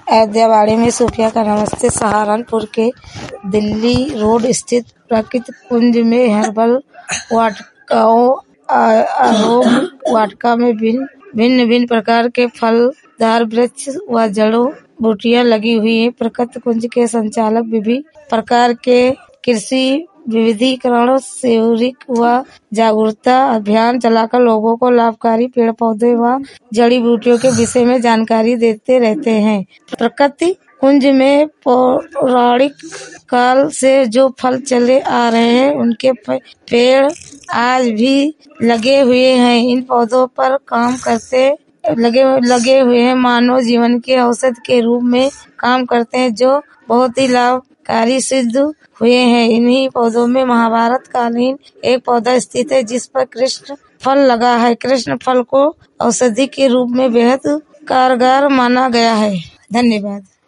अयोध्यावाड़ी में सूफिया का नमस्ते। सहारनपुर के दिल्ली रोड स्थित प्राकृतिक कुंज में हर्बल वाटिकाओं आरोग्य वाटिका में भिन्न प्रकार के फलदार वृक्ष व जड़ों बूटियां लगी हुई है। प्राकृतिक कुंज के संचालक विभिन्न प्रकार के कृषि विविधीकरण, शहरीक व जागरूकता अभियान चलाकर लोगों को लाभकारी पेड़ पौधे व जड़ी बूटियों के विषय में जानकारी देते रहते हैं। प्राकृतिक कुंज में पौराणिक काल से जो फल चले आ रहे हैं उनके पेड़ आज भी लगे हुए हैं। इन पौधों पर काम करते लगे हुए हैं, मानव जीवन के औषधि के रूप में काम करते हैं, जो बहुत ही लाभकारी सिद्ध हुए हैं। इन्हीं पौधों में महाभारत कालीन एक पौधा स्थित है जिस पर कृष्ण फल लगा है। कृष्ण फल को औषधि के रूप में बेहद कारगर माना गया है। धन्यवाद।